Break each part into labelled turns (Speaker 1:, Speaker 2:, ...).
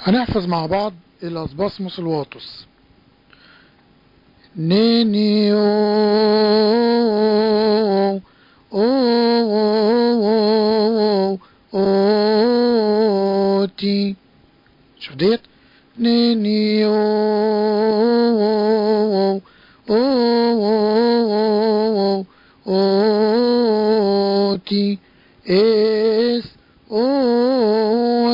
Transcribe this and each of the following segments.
Speaker 1: هنحفظ مع بعض الأسباسموس الواطس. نيني او او او تي. شوف ديت نيني او او او تي اس او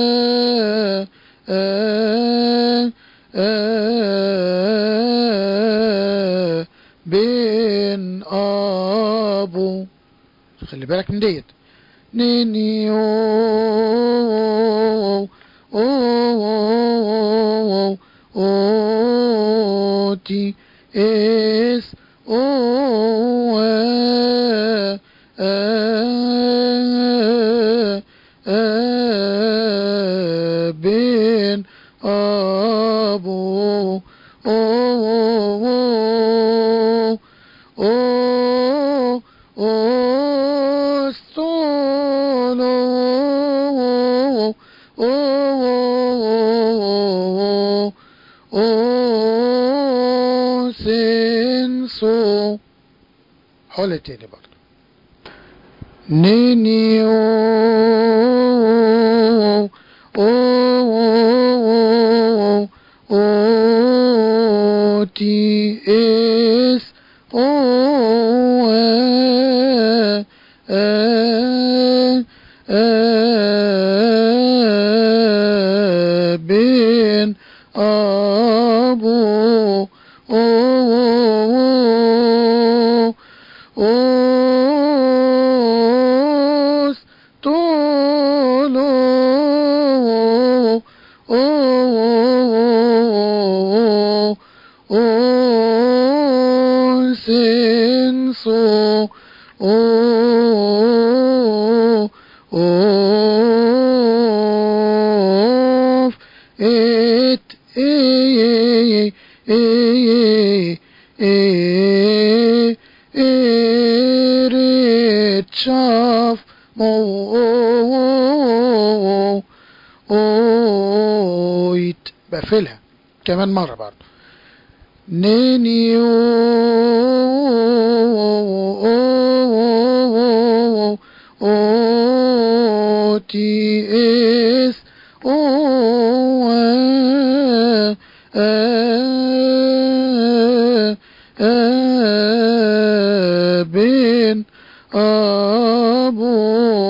Speaker 1: بين ابو. خلي بالك من ديت نيني او تي اس او بين ابو سينسو. حول تاني برضه نيني تي اس او بين ابو سينسو اوف ات اي ريتشاف اويت. بقفلها كمان مرة برضه نينيو تي اس او بين ابو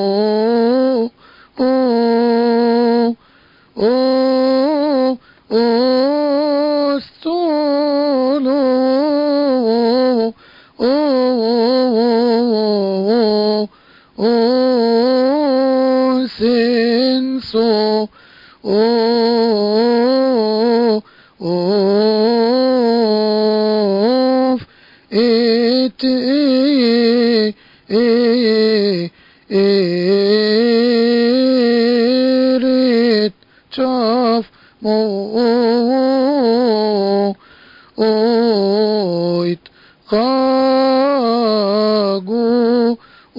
Speaker 1: سينسو اوف ات ريت شاف اويت خاجو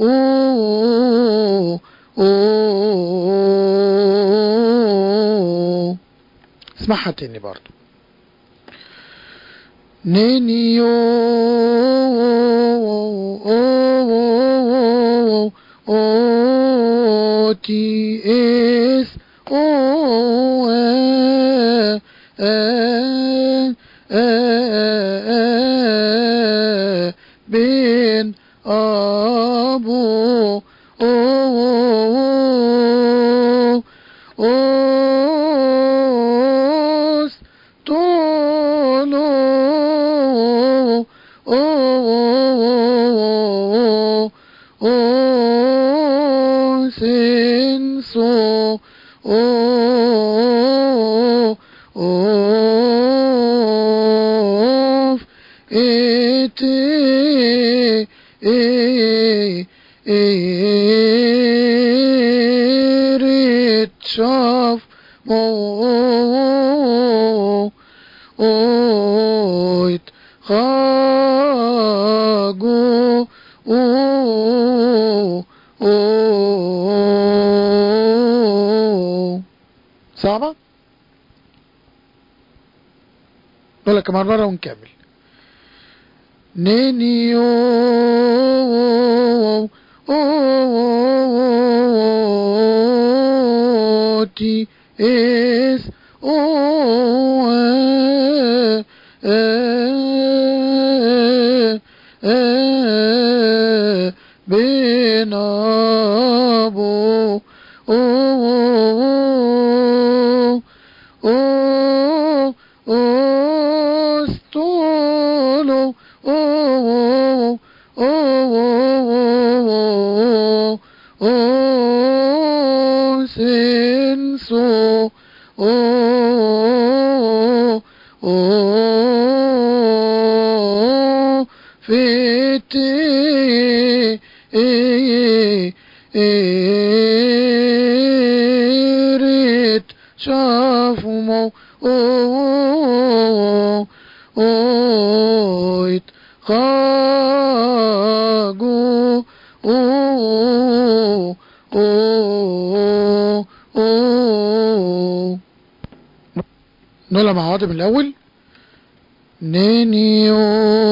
Speaker 1: اسمعها تاني برضو نينيو تي اس او بين ابو سينسو اوف ات ريتشاف اويت خاجو صعبة؟ نقولها كمان مرة ونكمل. نينيو تي اس او بنابو استولو senso fete eret shafumo oit khagu نقولها مع بعض من الأول. نينيو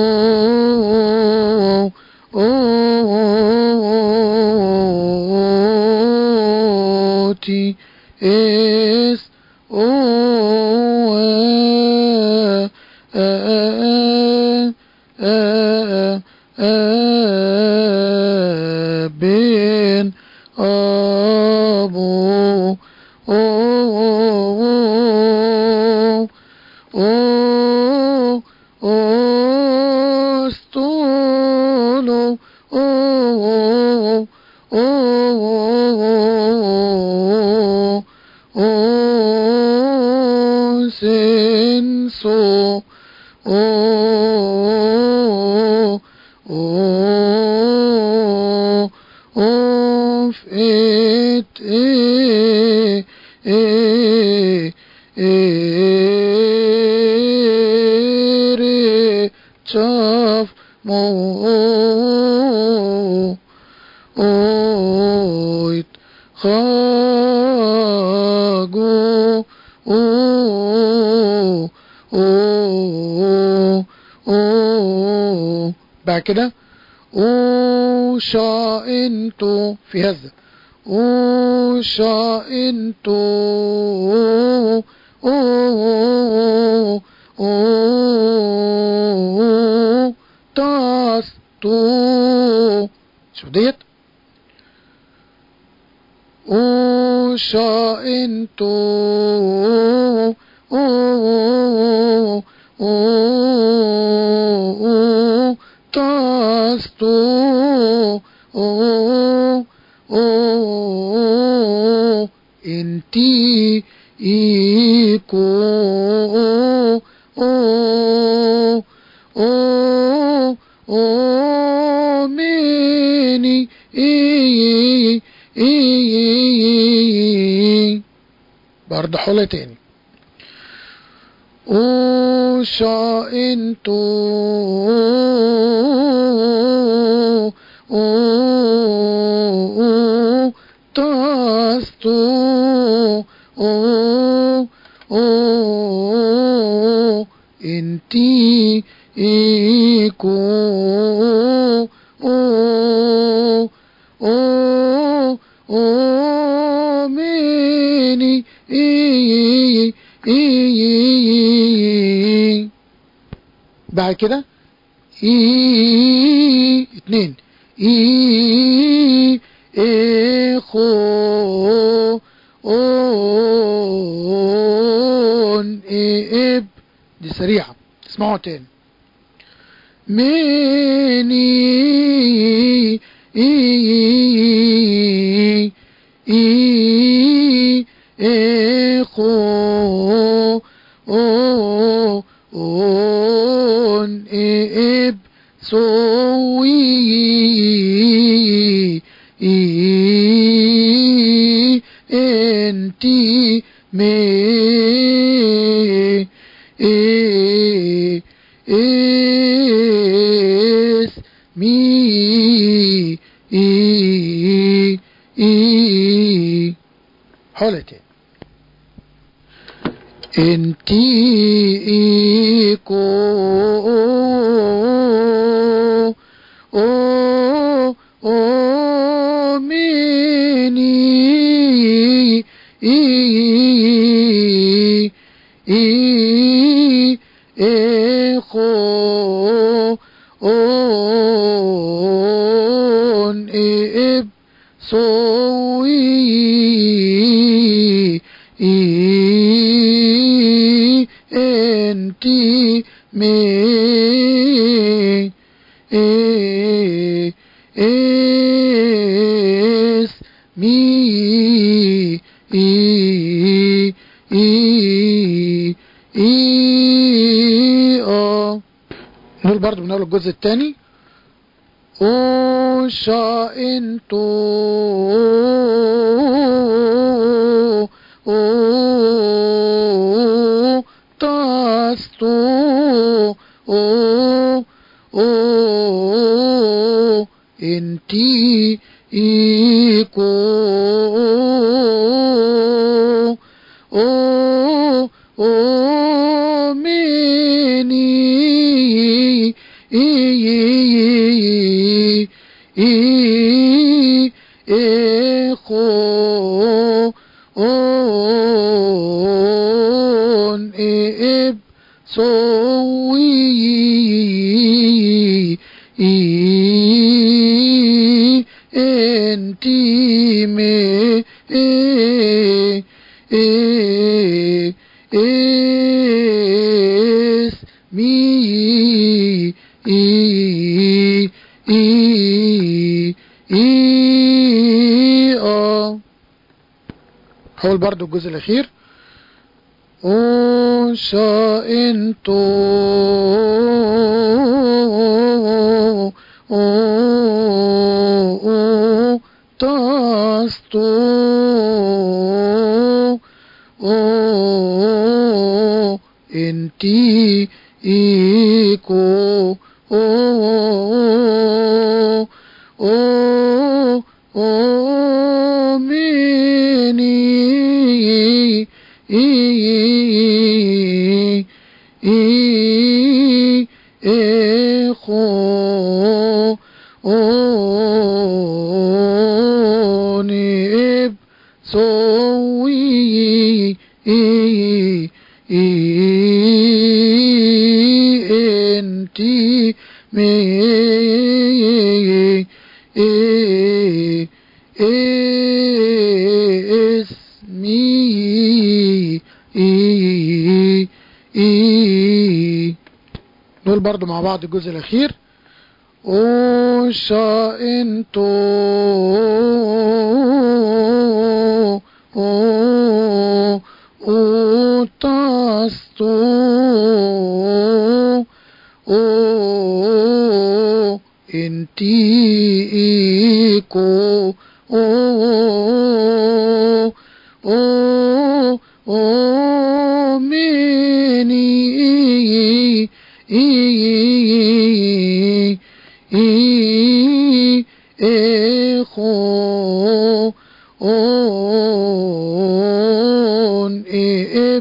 Speaker 1: تي اس او بين أبو استولو senso it chaf mo oit khagu بعد كده شائنتو في هذا شائنتو تاستو شوف ديت شائنتو تاستو انتي ايكو ميني برضه حولة تاني. شائنتو تاستو انتي ايكو ميني بعد كده اتنين اخو اب دي سريعة اسمعوا تاني. مني اخو اب سوي انتي مي اسمي حولتين انتي كو او او مني اخو اون اب سوي انتي مي اس مي نقول برضو من اول الجزء الثاني. او شا انتو او تاستو او انتي ايكو او مني اخو اون اب سوي انتي مي اس مي حاول برضو الجزء الاخير. او شا انتو او تاستو او انتي ايكو او مني اخو اون اب سوي انتي مي اسمي دول برضو مع بعض الجزء الاخير. او شا انتو او تاستو او انتي ايكو او مني اخو اون اب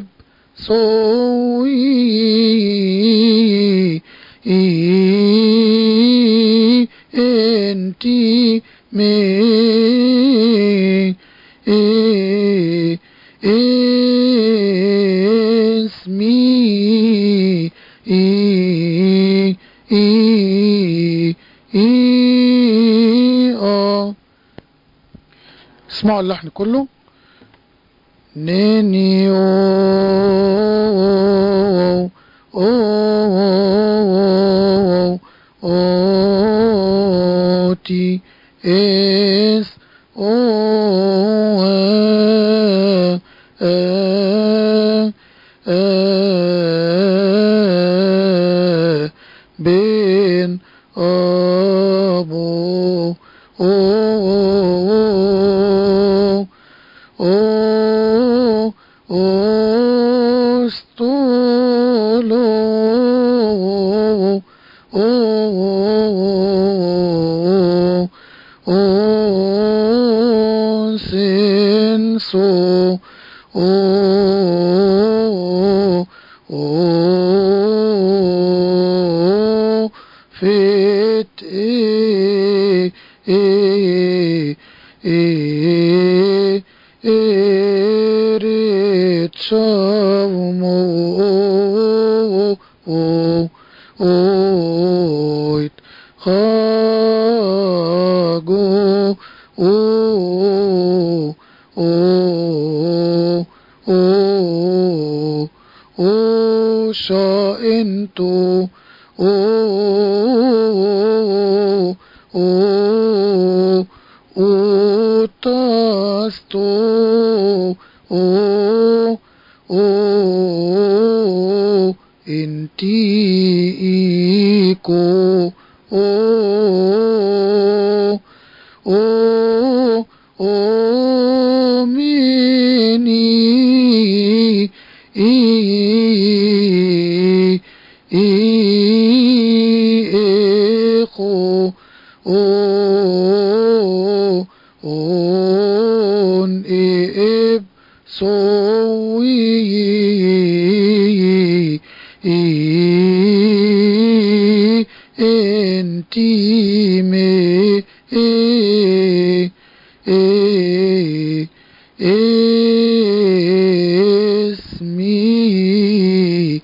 Speaker 1: سوي انتي مي اسمي اسمعوا اللحن كله. نيني او او تي اس او بين ابو استولو سنسو fit into tasto intiiko mini echo on eb sowi intime اسمي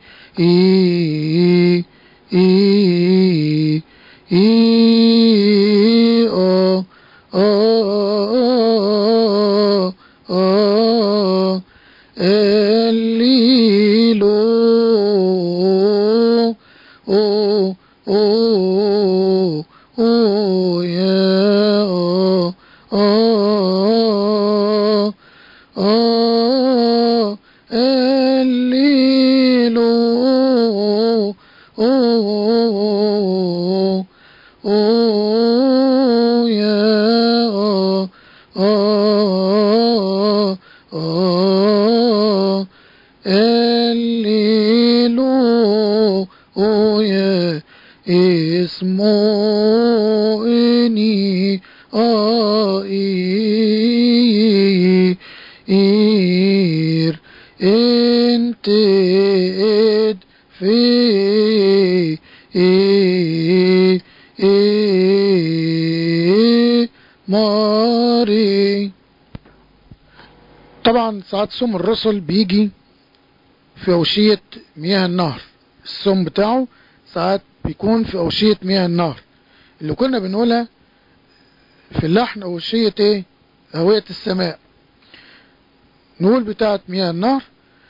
Speaker 1: اسمعني إير انت اد في ماري. طبعا ساعات سم الرسل بيجي في أوشية مياه النهر، السم بتاعه ساعات بيكون في أوشية مياه النهر اللي كنا بنقولها في اللحن أوشية ايه؟ هوية السماء. نقول بتاعت مياه النهر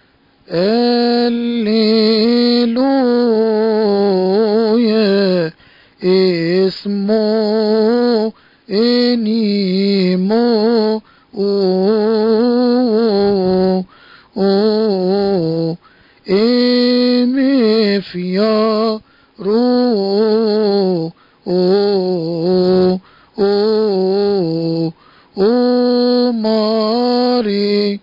Speaker 1: الليلويا اسمه انيمو فيا رو ماري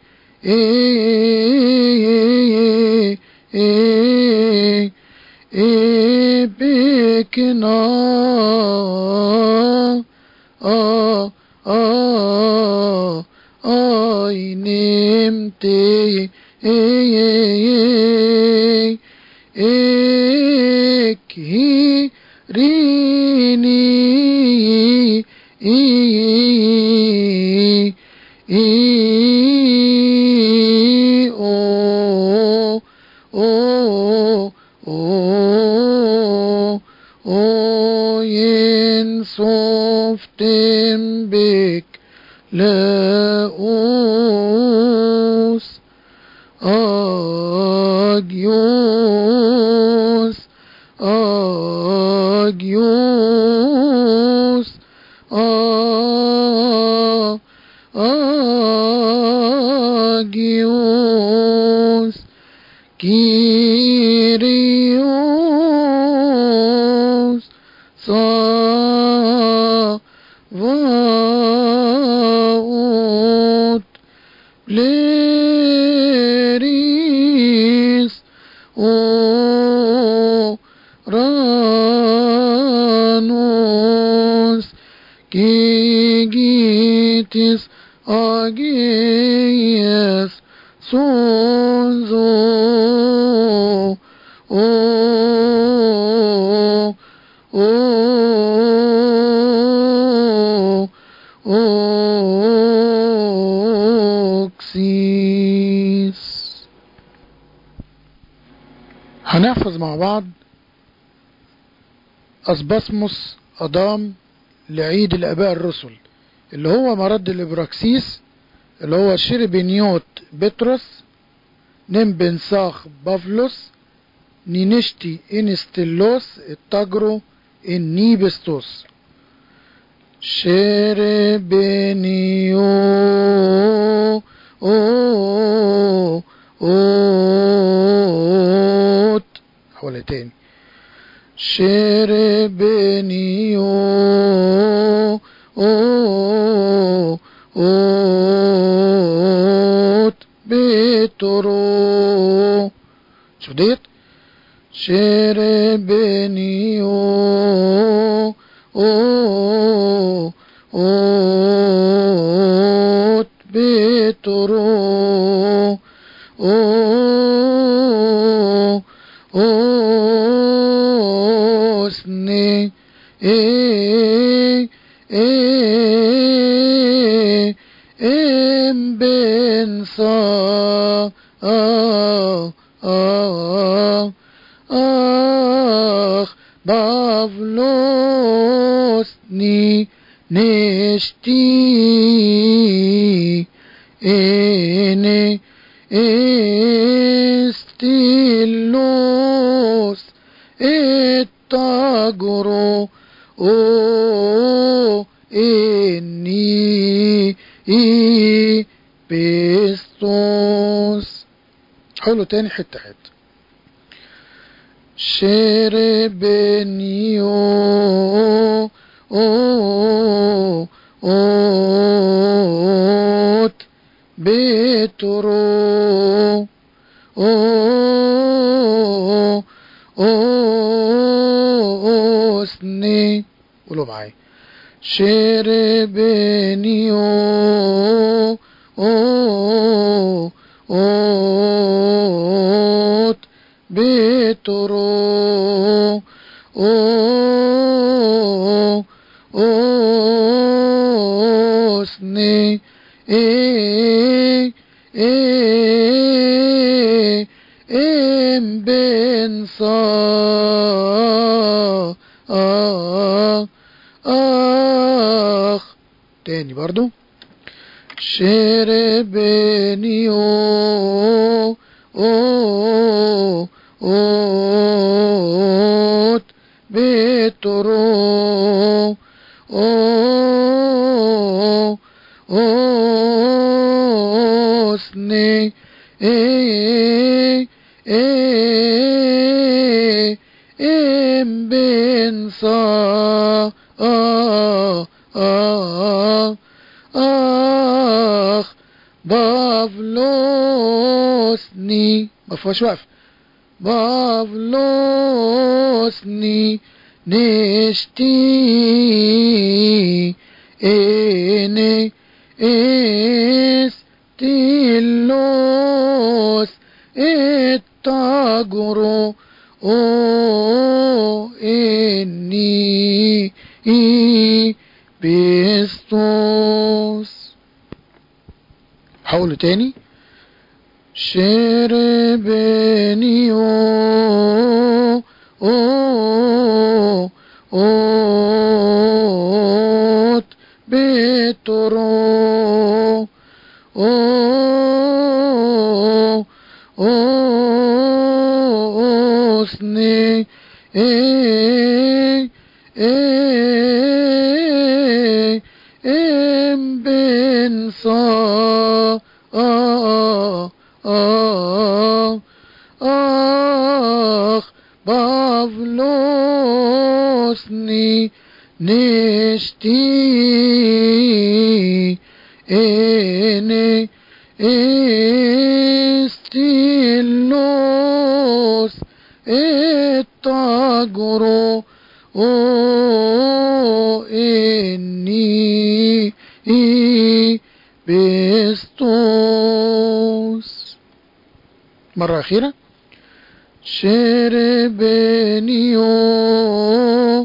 Speaker 1: بكنا نمتي هي ريني ينصفتم بك لاؤوس أجيوس كيريوس صافوت ليريس رانوس كيجيتس أجيس Sonzo أوكسيس. هنحفظ مع بعض أسباسموس أضام لعيد الآباء الرسل، اللي هو مرد الإبراكسيس، اللي هو شيربينيوت بطرس، نمبنساخ بافلوس، نينشتي إنستيلوس التاجرو النيبستوس. شيربينيو اوت حوالي تاني. شيربينيو اوت بيترو. شوف ديت شيربينيو اوت بيترو اوسني ام بنسا اخ بافلوسني نشتي اني استيلوس التاجرو اني بيستوس. حولوا تاني حتة حتة. شيربينيو اوت بيترو اوسني. قولوا معايا. شيربينيو اوت بيترو اوسني ام بنسا اخ. تاني برضو. شيربينيو اوت بيترو اوسني ام بنسا اخ بافلوسني. مفيهاش وقف. بافلوسني نشتي اني استيلوس التاجرو اني بيستوس. حاولوا تاني. شيربينيو اوت بيترو اوسني ام بنسا اخ بافلوسني نشتي اني استيلوس التاجرو اني بيستوس. مرة أخيرة. شربنيو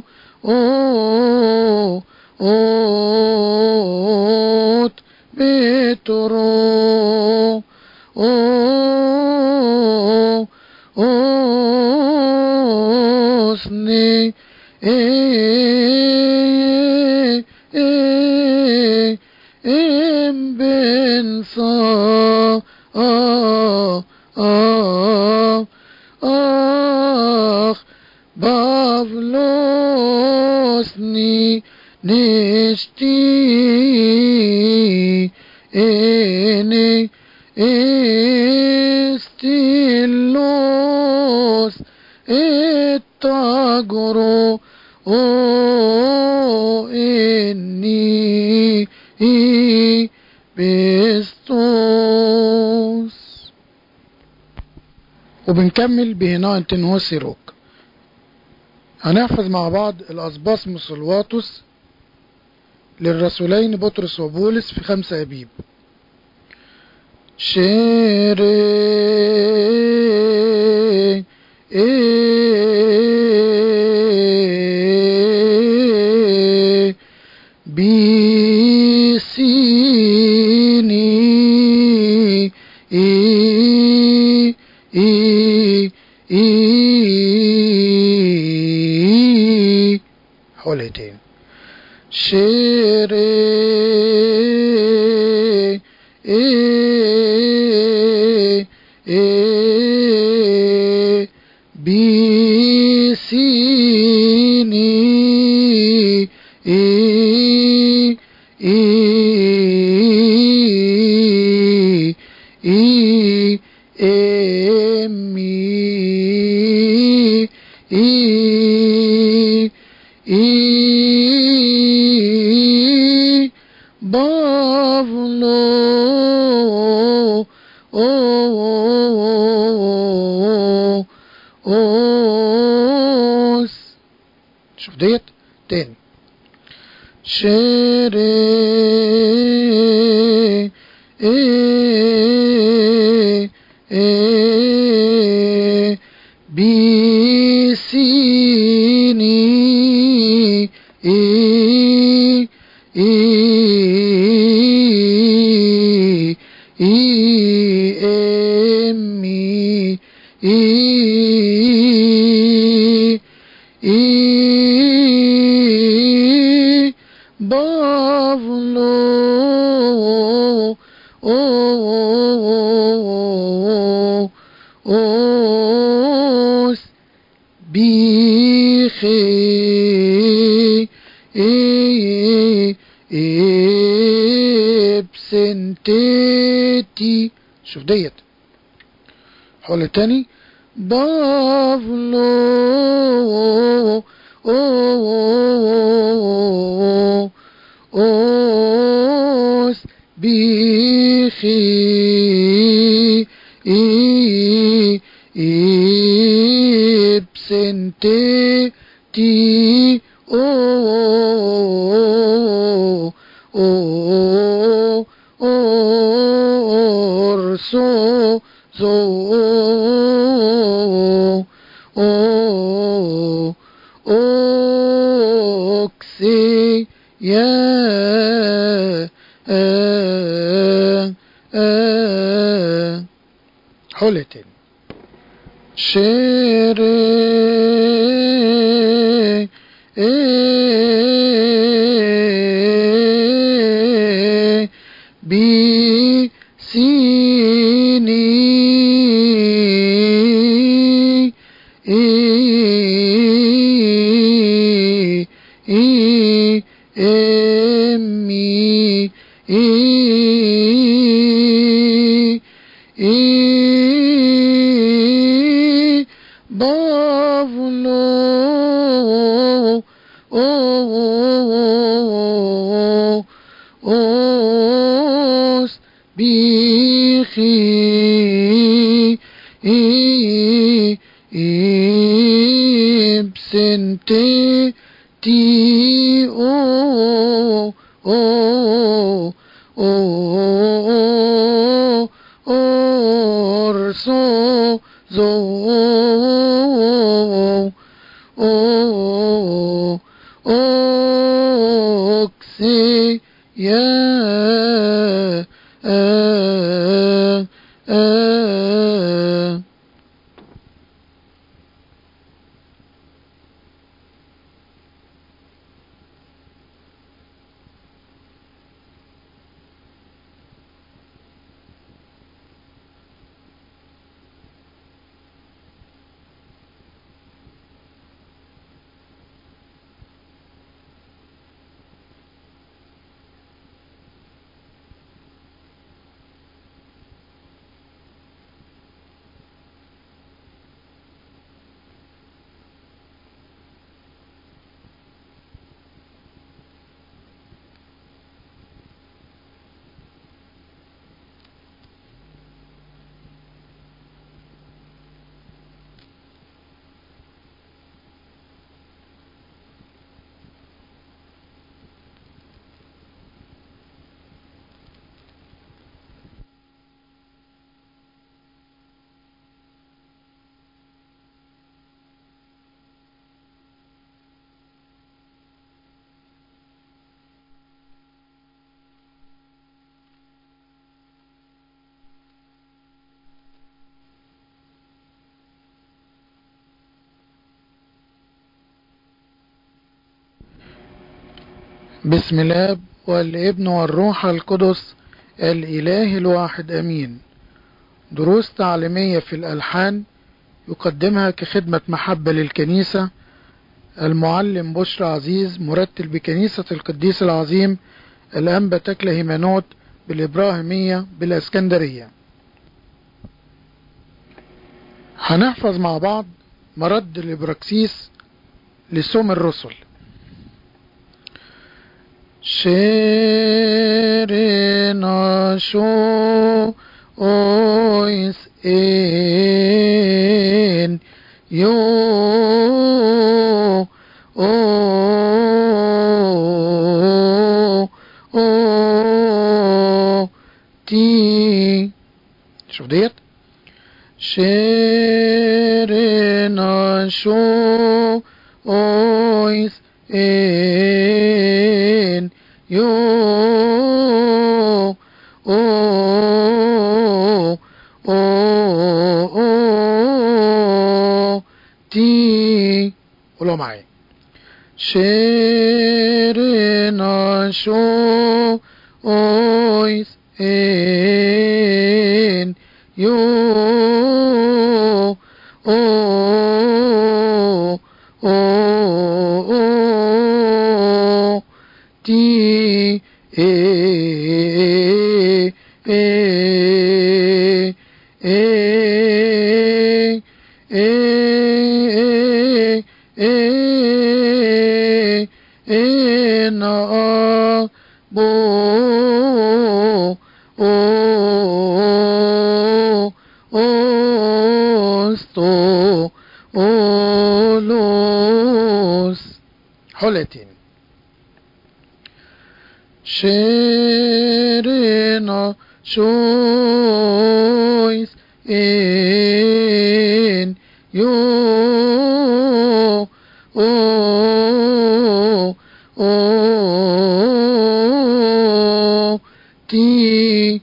Speaker 1: اوت بترو اوسني ام بن صا آخ بافلوسني نشتي إني استيلوس التاجرو إني بستوس. وبنكمل بهنا انتنهوسي روك. هنحفظ مع بعض الأسباسموس الواتوس للرسولين بطرس وبولس في 5 أبيب. شيري بيسيني حولتين. شيري بيسيني بافلو اوس. شوف ديت تاني. شيري بيسيني امي بافلو اوس بيخي بسنتيتي. شوف ديت حول تاني. بافلو اوس بيخي بسنتيتي أورسو زو أوكسي يا حولتين. شيري بيسيني امي بافلو اوس بيخي بسنتي تي اور أرسو زو أوكسي يا بسم الله والابن والروح القدس الإله الواحد أمين. دروس تعليمية في الألحان يقدمها كخدمة محبة للكنيسة المعلم بشرى عزيز، مرتل بكنيسة القديس العظيم الأنبا تكله هيمانوت بالإبراهيمية بالإسكندرية. هنحفظ مع بعض مرد الإبراكسيس لسوم الرسل. شيرنا شو اويس ان يو او تي. شوف ديت شيرنا شو اويس ان يو تي. قولوا معايا شيرنا شو اويس ان يو تي حلتين. شيرنا شويس ان يو تي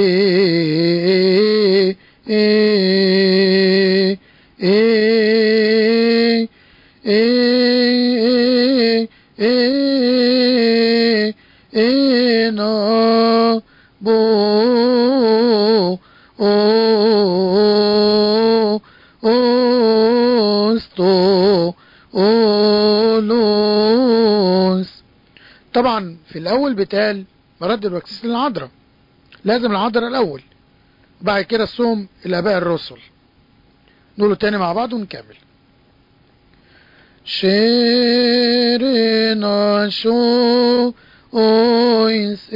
Speaker 1: طبعا في الاول بتقال مرد البكسيس للعذراء، لازم العذراء الاول وبعد كده الصوم الاباء الرسل. نقوله تاني مع بعض ونكمل. شيرنا شو اويس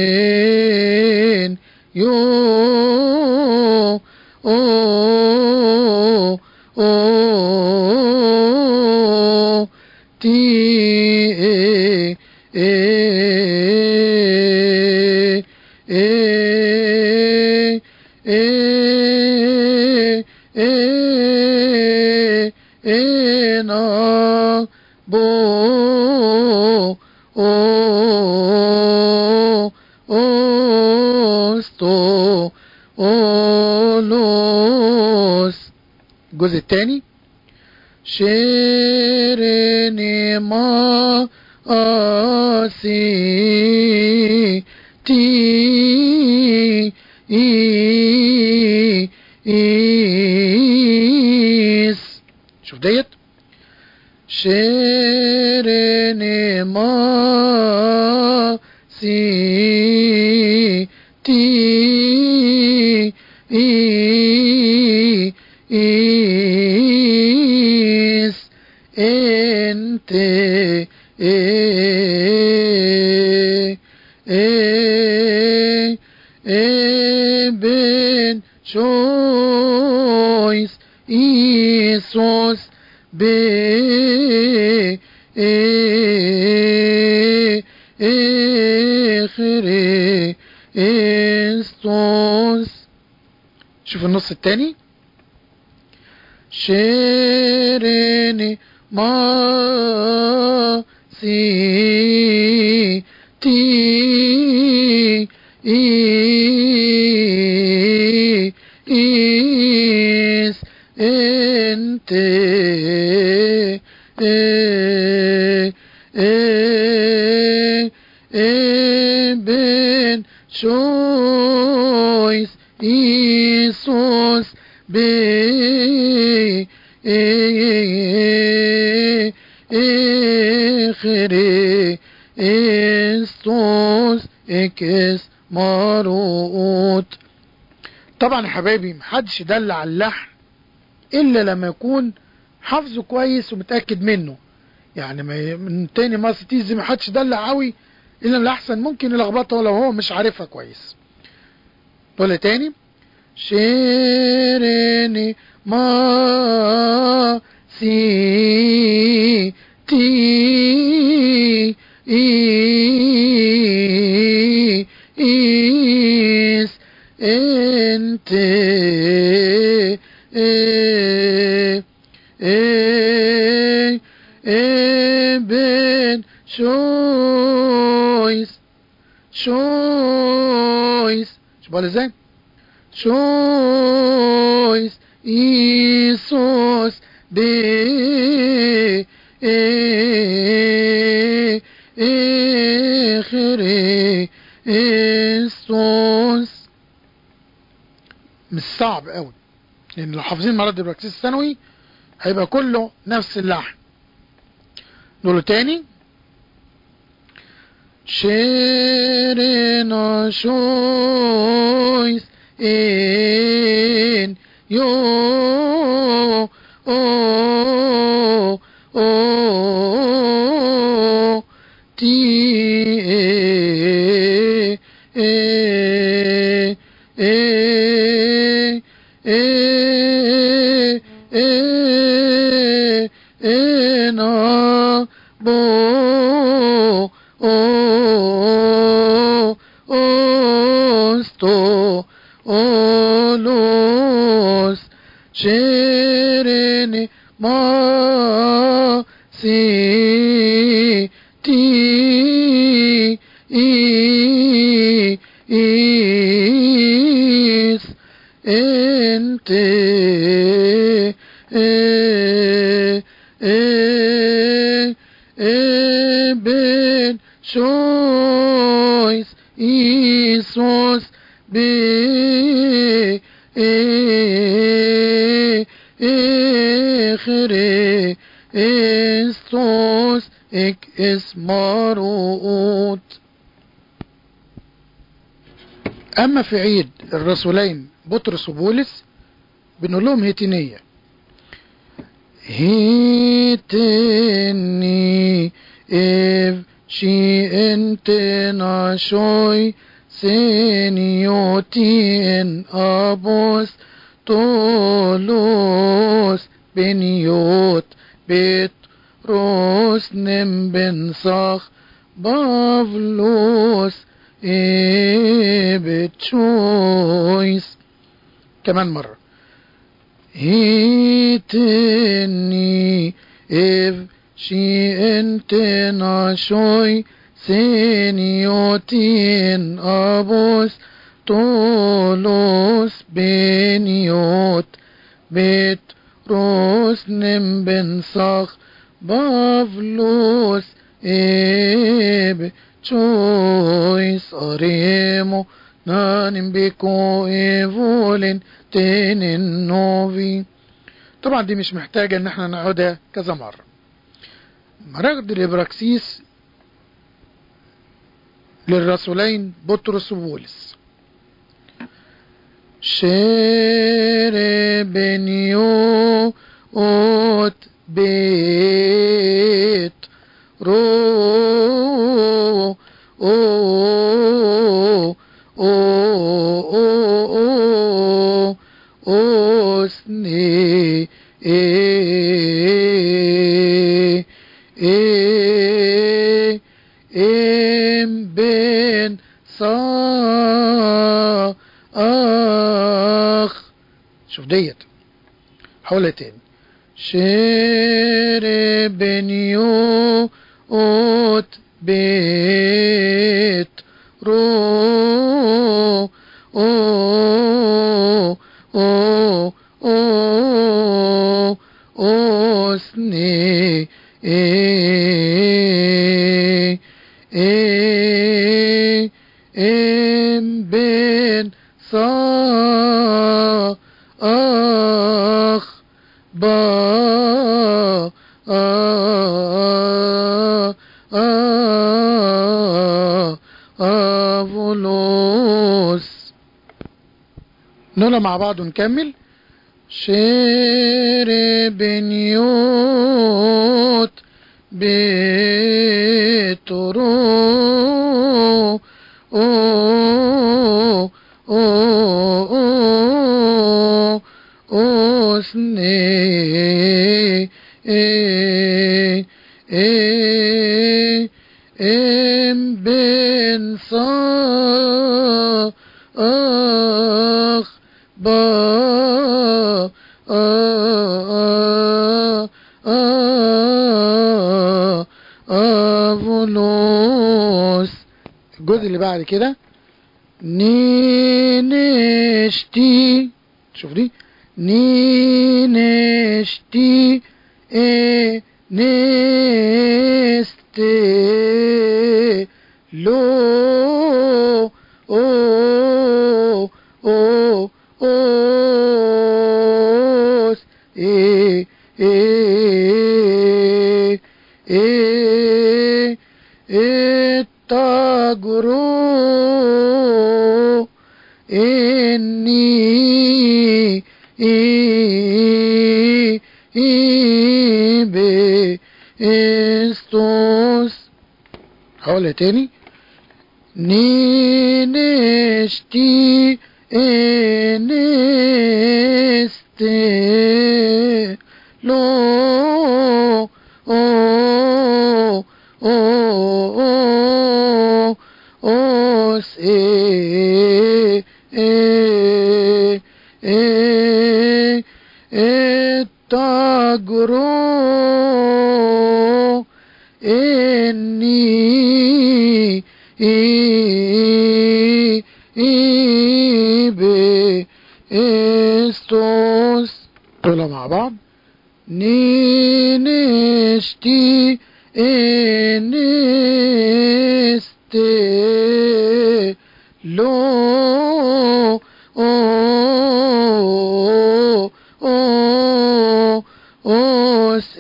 Speaker 1: ان يو تي na bo sto لوس. الجزء الثاني شيرني ما أسي تي إيس. شوف ديت شيرني ما سي تي إيس انت بن شويس إيسوس خري إستوس. شوف النص الثاني شيرني ما سي تي إيس انت بن شويس إيسوس خري إستوس إكس ماروت. طبعا يا حبايبي محدش يدلع على اللحن إلا لما يكون حافظه كويس ومتأكد منه. يعني من تاني ماس تيزي محدش يدلع قوي إلا الأحسن ممكن يلخبطه لو هو مش عارفها كويس. دول تاني شيرني ما سي تي إيس انت بن شويس شوف ازاي شويس إيسوس خري إستوس. مش صعب قوي لان لو حافظين مرض البراكسيس الثانوي هيبقى كله نفس اللحن. نقوله تاني شيرنا شويس إن يو تي نا بو ستو لوس شيرني ما سي تي إيس انت بن شويس إيسوس خري إستوس إك اسماروت. أما في عيد الرسولين بطرس وبولس بنقول لهم هيتينية هيتني إف شي انتنا شوي سينيوتين أبوس طولوس بنيوت بيت روس نم بن صخ بافلوس بتشويس. كمان مرة. هيتني إف شي انتنا شوي سينيوتين أبوس طولوس بنيوت بيت روسنم بن صخ بافلوس إب تشويس أريمو نانم بيكو إيفولين تين نوفي. طبعا دي مش محتاجة ان احنا نقعدها كذا مرة. مراغد الإبراكسيس للرسولين بطرس وبولس. شربنيو اوت بيت رو اوسني ام بن صا اخ. شوف ديت حولها تاني. شربنيو اوت بيت رو اوسني ام بن صا اخ با فولوس. نقولها مع بعض ونكمل. شربنيوت بترو اوسني ام بن صا اخ با فولوس. الجزء اللي بعد كده نينشتي. شوف دي نينشتي نستي لو اوس التاجرو إني بستوس. هقولها تاني. نينشتي انستي لو اوس التاجرو إني بستوس. قولوا مع بعض. نينشتي انستي لو اوس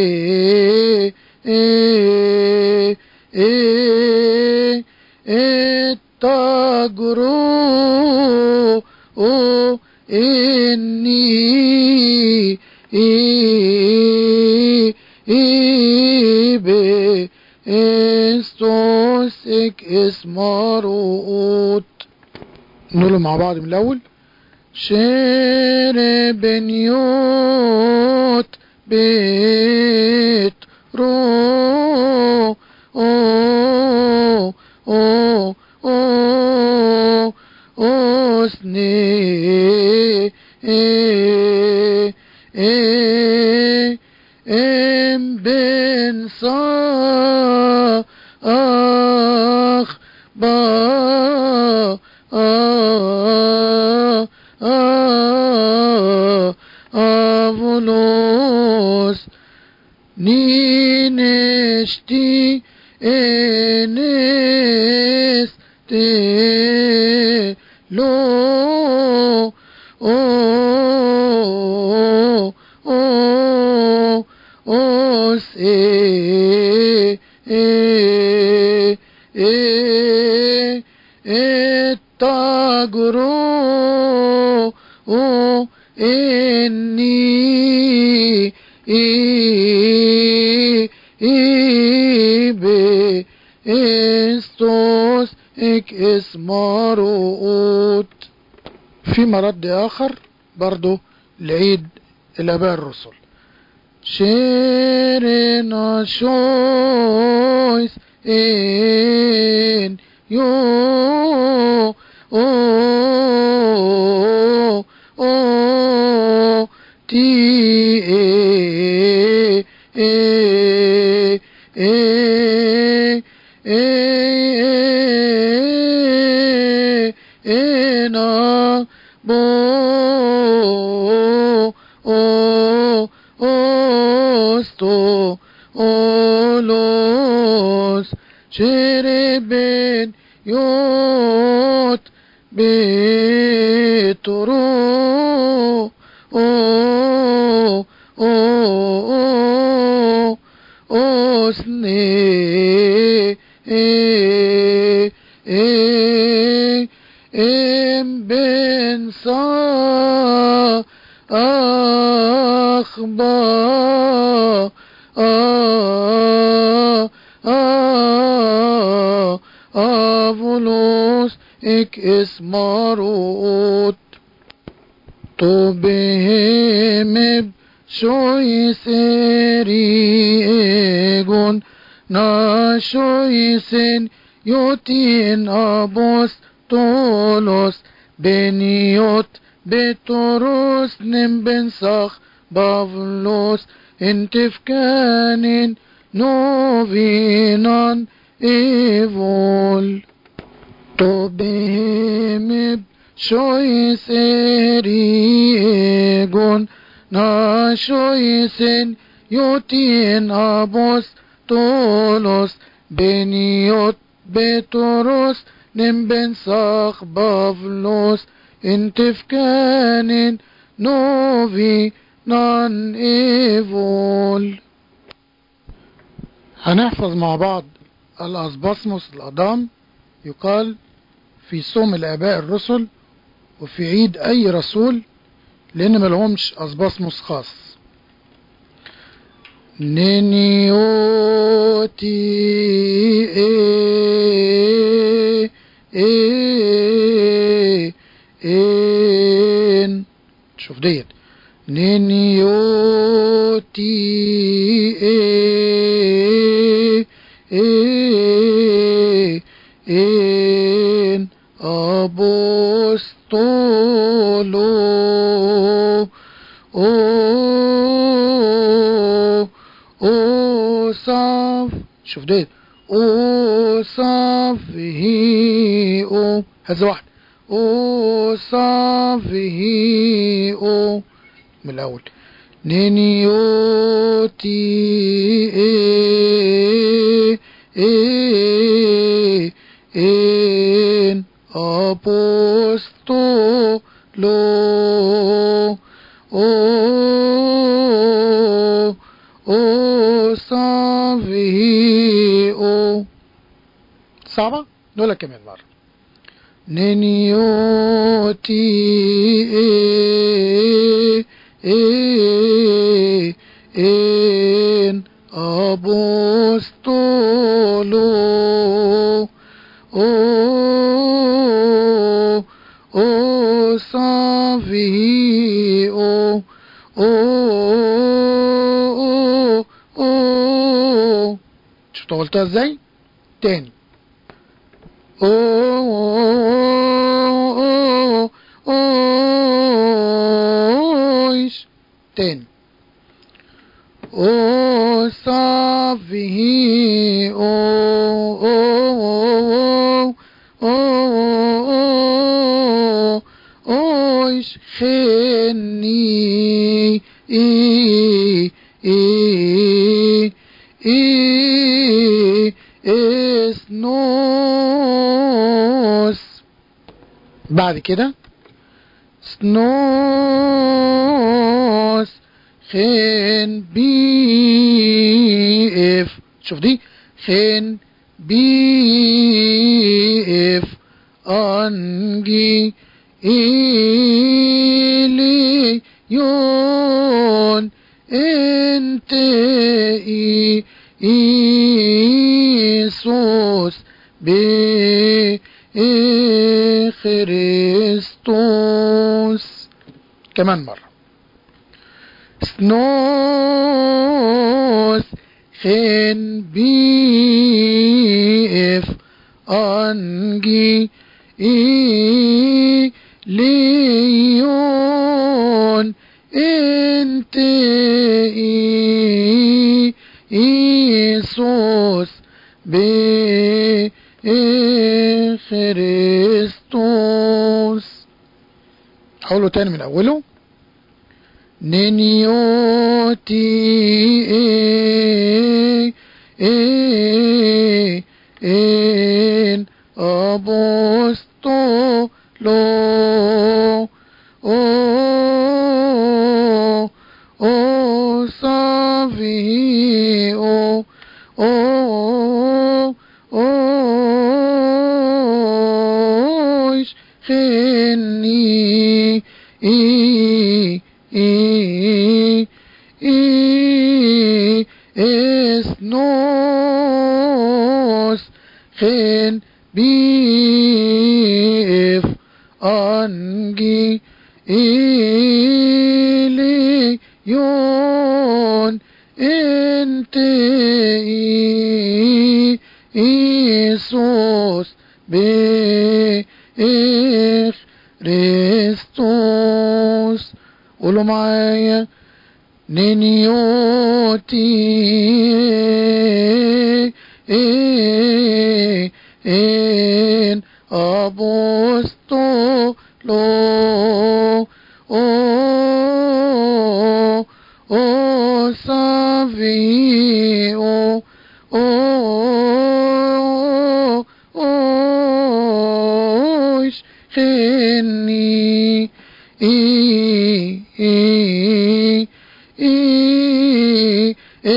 Speaker 1: التاجرو إني بستوس اسماروت. نقوله مع بعض من الأول. شربنيوت بيت رو اوسني ام بن صاخ با أفولوس نينشتي انس لو اوس التاجرو إني بإستوس إك اسماروت. في مرد آخر برضو لعيد الآباء الرسل. شيرنا شويس إن يو تي انا بو استو اولوس شربن يوت بترو أسني ام بن صا أخبا أفولوس إك اسماروت تو بهم شوي سريغون نا شوي سن يوتين أبوس طولوس بنيوت بتروس نمبن صخ بافلوس انتفكان نوفينان ايفول تو بهم شوي سريغون نا شوي سن يوتين أبوس طولوس بنيوت بتروس نمبن صاخ بافلوس انتفكان نوفي نان ايفول. هنحفظ مع بعض الأسباسموس الأضام يقال في صوم الآباء الرسل وفي عيد أي رسول لأن ملهمش أسباسموس خاص. نينيوتي ان شوف ديت نينيوتي ان أبوستولو صاف شوف ديت صافه هذا واحد صافه من الأول نينيوتي ان أبوستولو صافه صعبة نقولها كمان مرة. نينيوتي ان أبوستولو صافه شفت قلتها ازاي تاني التاني. او صافي او او او او اشخني اي اي اي اسنوس. بعد كده سنوس خن بي اف. شوف دي خن بي اف انجي إلي يون انت اي إيسوس بي خريستوس. كمان مرة سنوس خن بي اف انجي إي ليون انت اي إيسوس بي خريستوس. حاولوا تاني من اوله. نينيوتي ان ابوستولو او صافي او خني اي اي اي اسنوس خن بيف انجي إلي يون انت اي إيسوس بي خريستوس. قولوا معايا نينيوتي ان ابوستولو او صافي او خني اي اي اي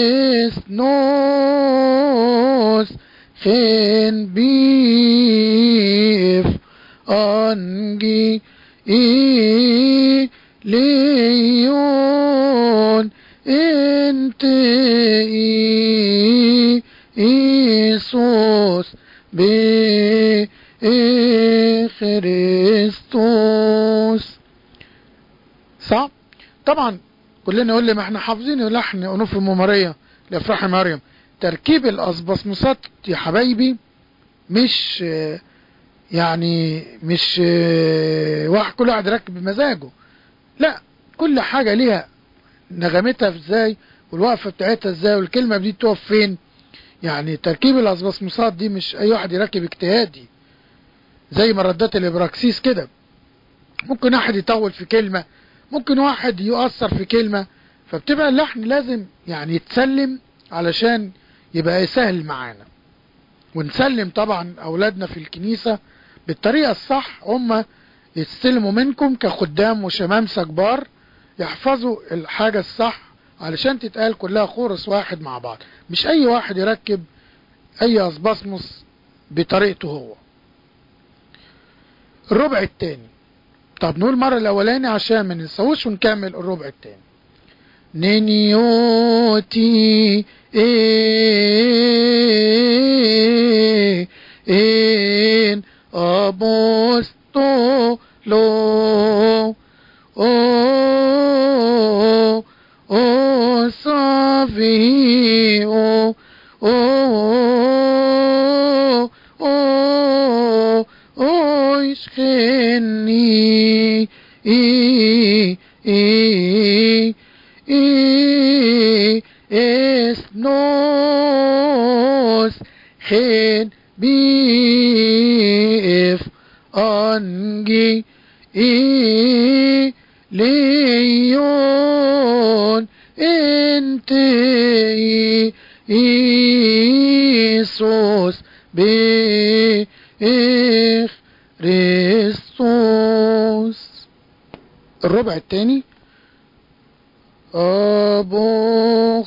Speaker 1: اسنوس خن بيف انجي اي ليون انت اي إيسوس بي خريستوس. صح؟ طبعا كلنا نقول لي ما احنا حافظين لحن انوف الممارية لافراح مريم. تركيب الاسباسموسات يا حبايبي مش يعني مش واحد كل واحد يركب بمزاجه، لا، كل حاجة ليها نغمتها ازاي والوقفة بتاعتها ازاي والكلمة دي تقف فين. يعني تركيب الاسباسموسات دي مش اي واحد يركب اجتهادي زي مردات الابراكسيس كده. ممكن واحد يطول في كلمة، ممكن واحد يؤثر في كلمة، فبتبقى اللحن لازم يعني يتسلم علشان يبقى سهل معانا. ونسلم طبعا اولادنا في الكنيسة بالطريقة الصح، هم يستلموا منكم كخدام وشمامسة كبار يحفظوا الحاجة الصح علشان تتقال كلها خورس واحد مع بعض، مش اي واحد يركب اي اسباسموس بطريقته هو. الربع التاني. طب نقول مرة الاولاني عشان ما ننساوش ونكمل الربع التاني. نينيوتي ان ابوستولو او صافي او اشخني اي اي es nos gen bif angi leon ente Isus be Christus. الربع الثاني أبو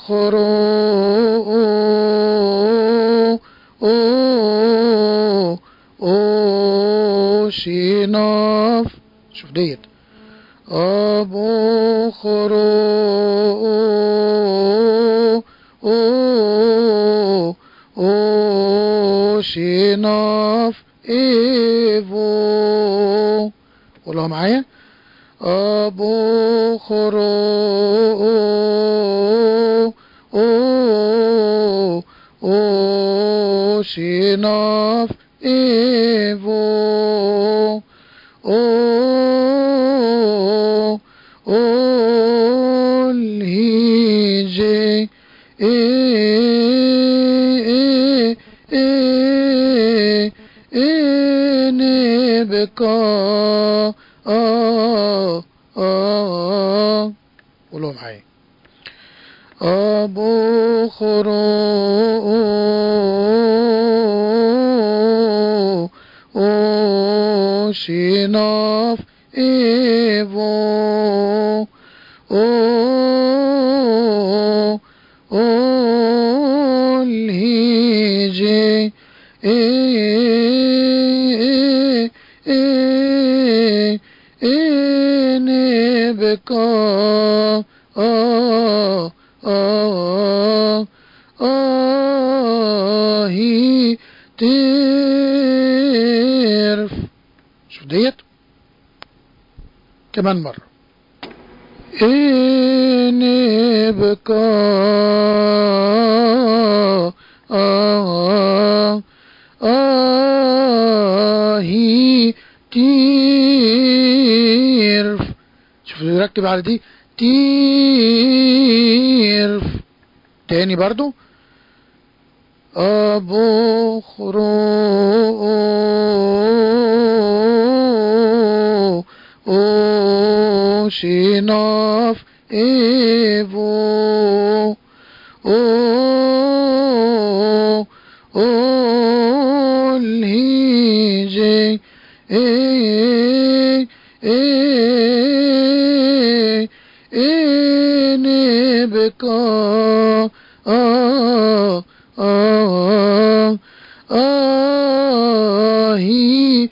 Speaker 1: خرو شناف. شوف ديت أبو خرو شناف إيفو. قولها معايا أبو خرو شناف إيفو الهيجي نبكى قولوا معايا أبو خرو شناف إيفو الهيجي نبكى هي ترف. شوف ديت كمان مرة نبكى هي تيرف. شوف ركب على دي تيرف. تاني برضو أبو خرو شناف إيفو الهيجي نبكى هي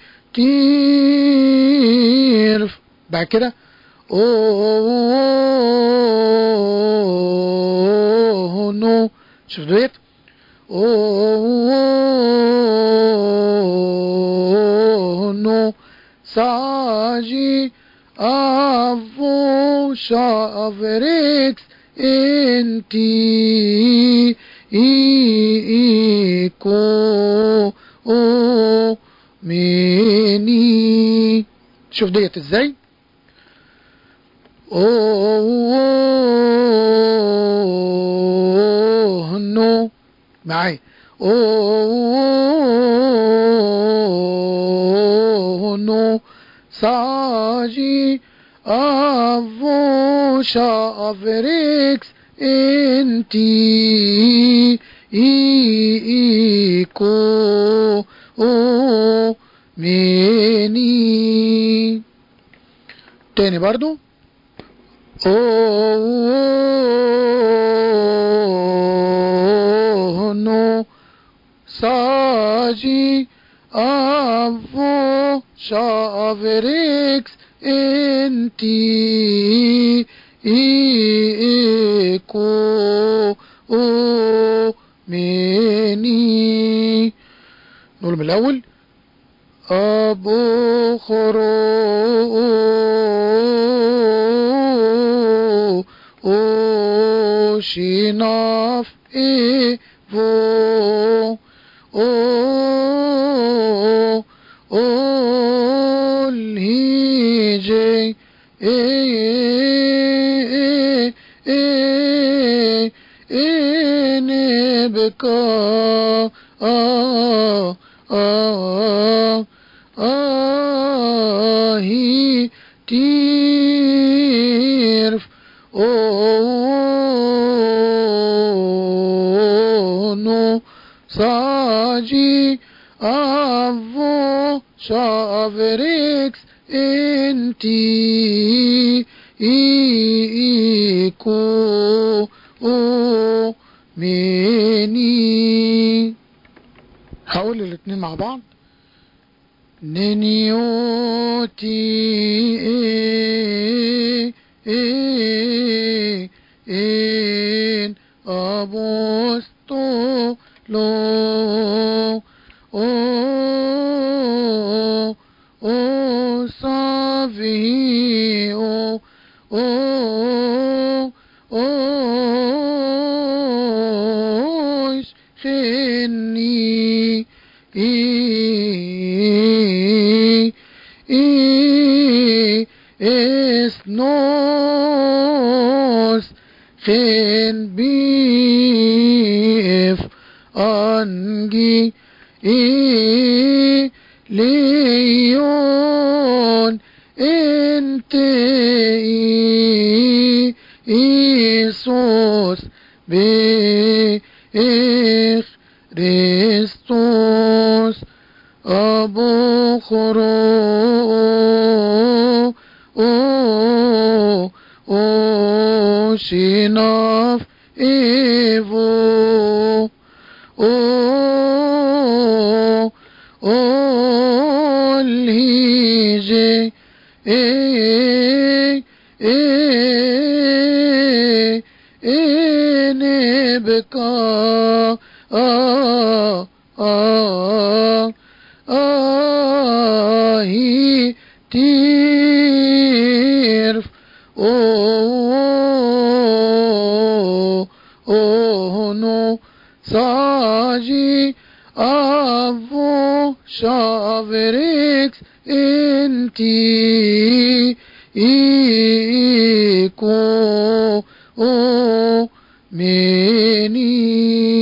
Speaker 1: تيرف. بعد كده نو. شوف دويت نو ساجي افو شافريكس انتي ايكو مني. شوف ديت ازاي نو معايا نو ساجي افو شافريكس انتي ايكو مني. تاني برضو نو ساجي افو شافريكس انتي ايكو مني. نقول من الاول ابو خرو شناف إيفو الهيجي ono saji avo shaverix enti iku مني. هقول الاتنين مع بعض. نينيوتي ان ابوستولو او سافي خني اسنوس خن بيف انجي ليون انت إيسوس بخريستوس أبو خرو شناف إيفو الهيجي نبكى هي تيرف نو ساجي افو شافريكس انتي إيكو مني.